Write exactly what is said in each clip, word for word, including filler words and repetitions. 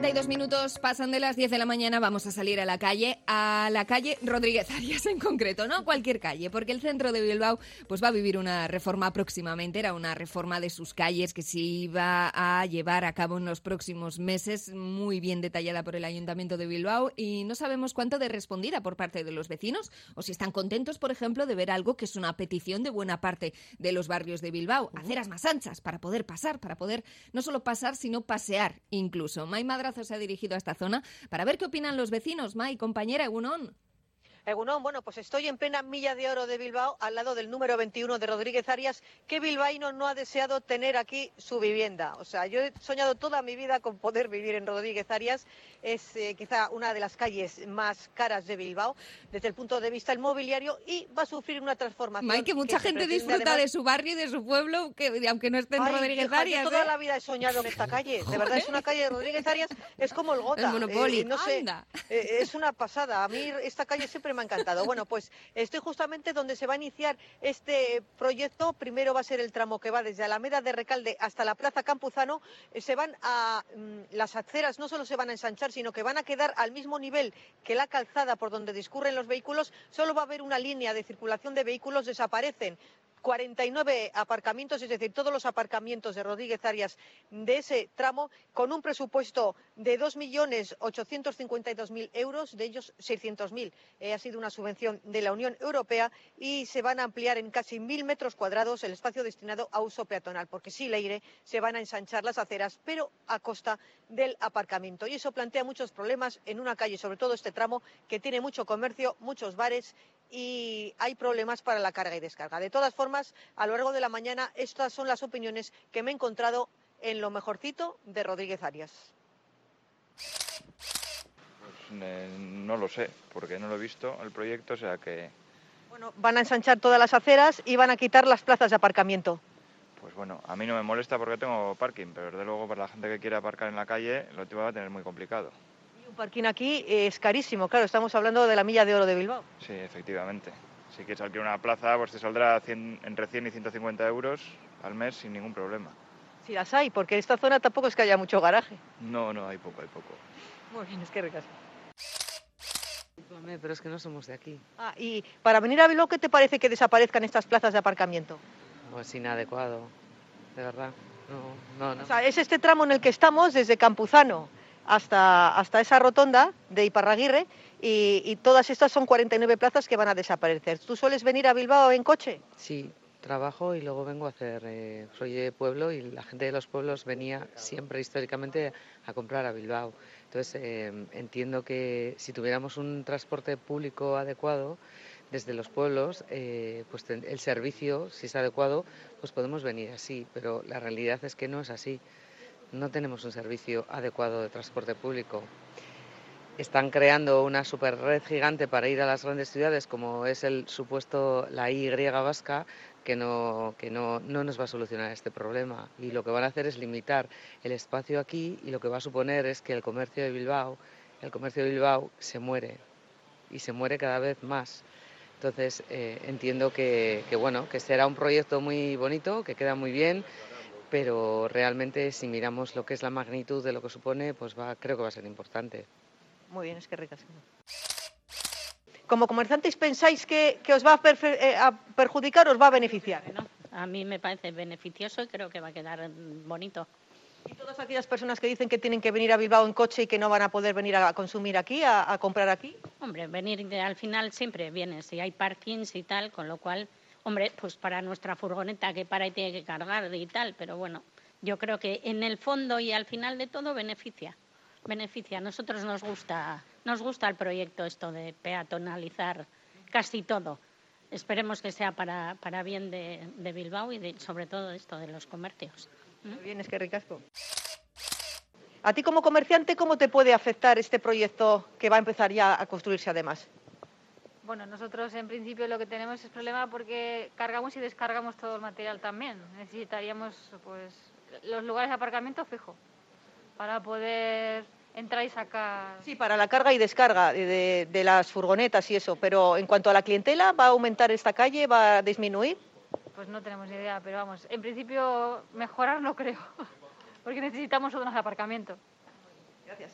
cuarenta y dos minutos pasan de las diez de la mañana, vamos a salir a la calle, a la calle Rodríguez Arias en concreto, no cualquier calle, porque el centro de Bilbao pues va a vivir una reforma próximamente, era una reforma de sus calles que se iba a llevar a cabo en los próximos meses, muy bien detallada por el Ayuntamiento de Bilbao, y no sabemos cuánto de respondida por parte de los vecinos, o si están contentos, por ejemplo, de ver algo que es una petición de buena parte de los barrios de Bilbao, aceras más anchas para poder pasar, para poder no solo pasar, sino pasear incluso. Mai Madrazo se ha dirigido a esta zona para ver qué opinan los vecinos. Mai, compañera, egunon. Egunon, bueno, pues estoy en plena Milla de Oro de Bilbao, al lado del número veintiuno de Rodríguez Arias. ¿Qué bilbaíno no ha deseado tener aquí su vivienda? O sea, yo he soñado toda mi vida con poder vivir en Rodríguez Arias. Es eh, quizá una de las calles más caras de Bilbao desde el punto de vista inmobiliario y va a sufrir una transformación. Mai, que mucha que gente disfruta además de su barrio y de su pueblo, que aunque no esté en Ay, Rodríguez hija, Arias. yo toda ¿eh? la vida he soñado en esta calle. De verdad, es una calle de Rodríguez Arias, es como el Gota. El Monopoly, eh, no sé, anda. eh, es una pasada. A mí esta calle siempre me ha encantado. Bueno, pues estoy justamente donde se va a iniciar este proyecto. Primero va a ser el tramo que va desde Alameda de Recalde hasta la Plaza Campuzano. Eh, se van a mm, las aceras no solo se van a ensanchar, sino que van a quedar al mismo nivel que la calzada por donde discurren los vehículos. Solo va a haber una línea de circulación de vehículos, desaparecen cuarenta y nueve aparcamientos, es decir, todos los aparcamientos de Rodríguez Arias de ese tramo, con un presupuesto de dos millones ochocientos cincuenta y dos mil euros, de ellos seiscientos mil. Eh, ha sido una subvención de la Unión Europea y se van a ampliar en casi mil metros cuadrados el espacio destinado a uso peatonal, porque sí, Leire, se van a ensanchar las aceras, pero a costa del aparcamiento. Y eso plantea muchos problemas en una calle, sobre todo este tramo, que tiene mucho comercio, muchos bares, y hay problemas para la carga y descarga. De todas formas, a lo largo de la mañana, estas son las opiniones que me he encontrado en lo mejorcito de Rodríguez Arias. Pues eh, no lo sé, porque no lo he visto el proyecto, o sea que... Bueno, van a ensanchar todas las aceras y van a quitar las plazas de aparcamiento. Pues bueno, a mí no me molesta porque tengo parking, pero desde luego para la gente que quiera aparcar en la calle lo va a tener muy complicado. Un parking aquí es carísimo, claro, estamos hablando de la Milla de Oro de Bilbao. Sí, efectivamente. Si quieres alquilar una plaza, pues te saldrá cien, entre cien y ciento cincuenta euros al mes sin ningún problema. Si las hay, porque en esta zona tampoco es que haya mucho garaje. No, no, hay poco, hay poco. Muy bien, es que ricas. Pero es que no somos de aquí. Ah, y para venir a Bilbao, ¿qué te parece que desaparezcan estas plazas de aparcamiento? No, es inadecuado, de verdad. No, no, no. O sea, es este tramo en el que estamos, desde Campuzano hasta, hasta esa rotonda de Iparraguirre, y, y todas estas son cuarenta y nueve plazas que van a desaparecer. ¿Tú sueles venir a Bilbao en coche? Sí, trabajo y luego vengo a hacer, eh, soy de pueblo y la gente de los pueblos venía siempre históricamente a comprar a Bilbao. Entonces eh, entiendo que si tuviéramos un transporte público adecuado desde los pueblos, eh, pues el servicio, si es adecuado, pues podemos venir así, pero la realidad es que no es así. No tenemos un servicio adecuado de transporte público. Están creando una super red gigante para ir a las grandes ciudades, como es el supuesto la Y vasca, que no que no, no nos va a solucionar este problema. Y lo que van a hacer es limitar el espacio aquí, y lo que va a suponer es que el comercio de Bilbao, el comercio de Bilbao se muere, y se muere cada vez más. Entonces eh, entiendo que, que bueno, que será un proyecto muy bonito, que queda muy bien, pero realmente si miramos lo que es la magnitud de lo que supone, pues va, creo que va a ser importante. Muy bien, es que ricas. Como comerciantes, ¿pensáis que, que os va a, perfe- eh, a perjudicar o os va a beneficiar? Bueno, a mí me parece beneficioso y creo que va a quedar bonito. ¿Y todas aquellas personas que dicen que tienen que venir a Bilbao en coche y que no van a poder venir a consumir aquí, a, a comprar aquí? Hombre, venir de- al final siempre viene, si hay parkings y tal, con lo cual, hombre, pues para nuestra furgoneta que para y tiene que cargar y tal, pero bueno, yo creo que en el fondo y al final de todo beneficia. Beneficia. A nosotros nos gusta, nos gusta el proyecto esto de peatonalizar casi todo. Esperemos que sea para, para bien de, de Bilbao y de, sobre todo esto de los comercios. Muy bien, es que ricasco. A ti como comerciante, ¿cómo te puede afectar este proyecto que va a empezar ya a construirse además? Bueno, nosotros en principio lo que tenemos es problema porque cargamos y descargamos todo el material también. Necesitaríamos pues los lugares de aparcamiento fijo para poder entrar y sacar. Sí, para la carga y descarga de, de, de las furgonetas y eso, pero en cuanto a la clientela, ¿va a aumentar esta calle? ¿Va a disminuir? Pues no tenemos ni idea, pero vamos, en principio mejorar no creo, porque necesitamos zonas de aparcamiento. Gracias.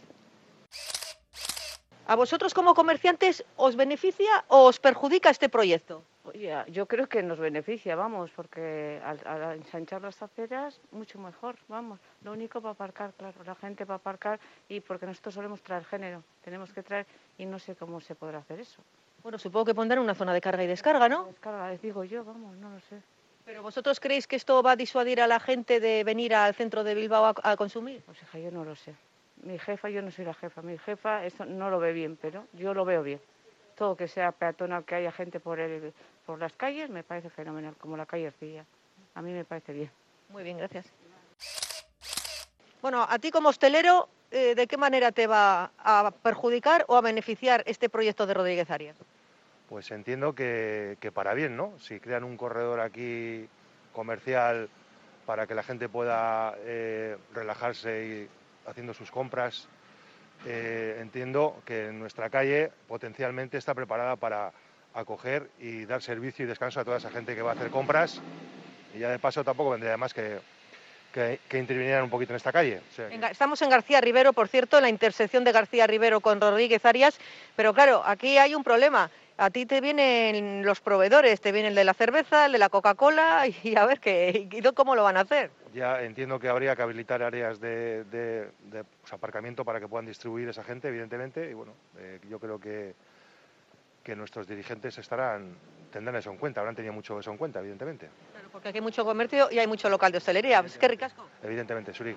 ¿A vosotros como comerciantes os beneficia o os perjudica este proyecto? Oye, yo creo que nos beneficia, vamos, porque al, al ensanchar las aceras, mucho mejor, vamos. Lo único para aparcar, claro, la gente para aparcar y porque nosotros solemos traer género, tenemos que traer y no sé cómo se podrá hacer eso. Bueno, supongo que pondrán una zona de carga y descarga, ¿no? Descarga, les digo yo, vamos, no lo sé. ¿Pero vosotros creéis que esto va a disuadir a la gente de venir al centro de Bilbao a, a consumir? Pues hija, yo no lo sé. Mi jefa, yo no soy la jefa, mi jefa eso no lo ve bien, pero yo lo veo bien. Todo que sea peatonal, que haya gente por el, por las calles, me parece fenomenal, como la calle Ercilla. A mí me parece bien. Muy bien, gracias. Bueno, a ti como hostelero, eh, ¿de qué manera te va a perjudicar o a beneficiar este proyecto de Rodríguez Arias? Pues entiendo que, que para bien, ¿no? Si crean un corredor aquí comercial para que la gente pueda eh, relajarse y haciendo sus compras, eh, entiendo que nuestra calle potencialmente está preparada para acoger y dar servicio y descanso a toda esa gente que va a hacer compras, y ya de paso tampoco vendría más que, que, que intervinieran un poquito en esta calle. O sea, que... Estamos en García Rivero, por cierto, en la intersección de García Rivero con Rodríguez Arias, pero claro, aquí hay un problema. A ti te vienen los proveedores, te vienen el de la cerveza, el de la Coca-Cola, y a ver qué, y cómo lo van a hacer. Ya entiendo que habría que habilitar áreas de, de, de pues, aparcamiento para que puedan distribuir esa gente, evidentemente, y bueno, eh, yo creo que, que nuestros dirigentes estarán, tendrán eso en cuenta, habrán tenido mucho eso en cuenta, evidentemente. Claro, porque aquí hay mucho comercio y hay mucho local de hostelería. Es que ricasco. Evidentemente, Suri.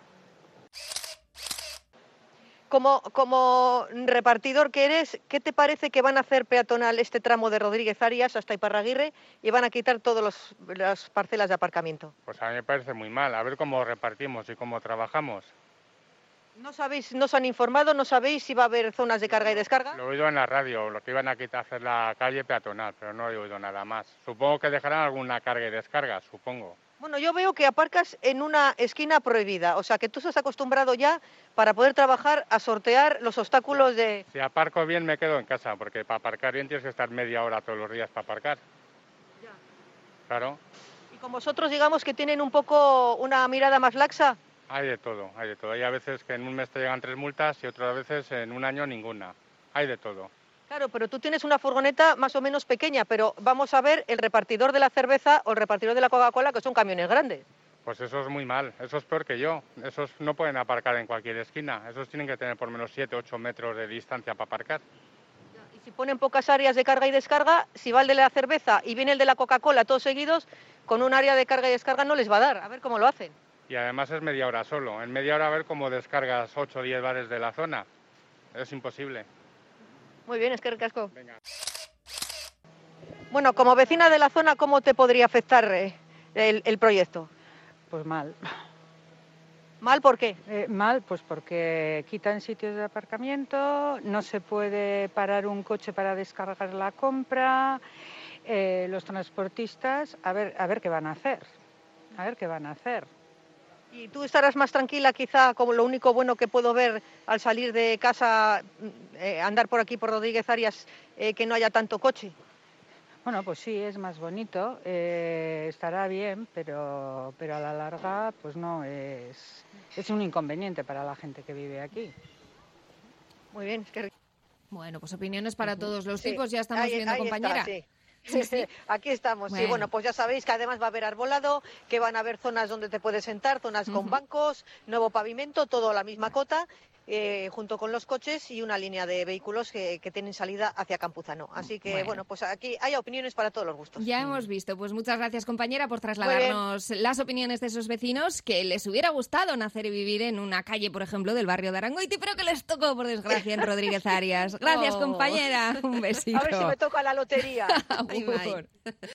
Como, como repartidor que eres, ¿qué te parece que van a hacer peatonal este tramo de Rodríguez Arias hasta Iparraguirre y van a quitar todas las parcelas de aparcamiento? Pues a mí me parece muy mal. A ver cómo repartimos y cómo trabajamos. ¿No sabéis, no os han informado, no sabéis si va a haber zonas de carga y descarga? Lo he oído en la radio, lo que iban a quitar hacer la calle peatonal, pero no he oído nada más. Supongo que dejarán alguna carga y descarga, supongo. Bueno, yo veo que aparcas en una esquina prohibida, o sea que tú estás acostumbrado ya para poder trabajar a sortear los obstáculos de... Si aparco bien me quedo en casa, porque para aparcar bien tienes que estar media hora todos los días para aparcar. Ya. Claro. Y con vosotros digamos que tienen un poco una mirada más laxa. Hay de todo, hay de todo. Hay a veces que en un mes te llegan tres multas y otras veces en un año ninguna. Hay de todo. Claro, pero tú tienes una furgoneta más o menos pequeña, pero vamos a ver el repartidor de la cerveza o el repartidor de la Coca-Cola, que son camiones grandes. Pues eso es muy mal, eso es peor que yo. Esos no pueden aparcar en cualquier esquina, esos tienen que tener por menos siete, ocho metros de distancia para aparcar. Y si ponen pocas áreas de carga y descarga, si va el de la cerveza y viene el de la Coca-Cola todos seguidos, con un área de carga y descarga no les va a dar. A ver cómo lo hacen. Y además es media hora solo. En media hora a ver cómo descargas ocho o diez bares de la zona. Es imposible. Muy bien, es que ricasco. Venga. Bueno, como vecina de la zona, ¿cómo te podría afectar eh, el, el proyecto? Pues mal. ¿Mal por qué? Eh, mal, pues porque quitan sitios de aparcamiento, no se puede parar un coche para descargar la compra, eh, los transportistas, a ver, a ver qué van a hacer, a ver qué van a hacer. ¿Y tú estarás más tranquila quizá, como lo único bueno que puedo ver al salir de casa, eh, andar por aquí por Rodríguez Arias, eh, que no haya tanto coche? Bueno, pues sí, es más bonito, eh, estará bien, pero, pero a la larga pues no, es, es un inconveniente para la gente que vive aquí. Muy bien, es que... Bueno, pues opiniones para todos los Sí, tipos, ya estamos ahí- viendo, ahí compañera. está, sí. Sí, sí. Aquí estamos, Bueno. sí. Bueno, pues ya sabéis que además va a haber arbolado, que van a haber zonas donde te puedes sentar, zonas con Ujú. bancos, nuevo pavimento, todo a la misma cota, eh, junto con los coches y una línea de vehículos que, que tienen salida hacia Campuzano. Así que, Bueno. bueno, pues aquí hay opiniones para todos los gustos. Ya hemos visto. Pues muchas gracias, compañera, por trasladarnos las opiniones de esos vecinos que les hubiera gustado nacer y vivir en una calle, por ejemplo, del barrio de Arangoiti, pero que les tocó, por desgracia, en Rodríguez Arias. Gracias, Oh. compañera. Un besito. A ver si me toca la lotería. Agur.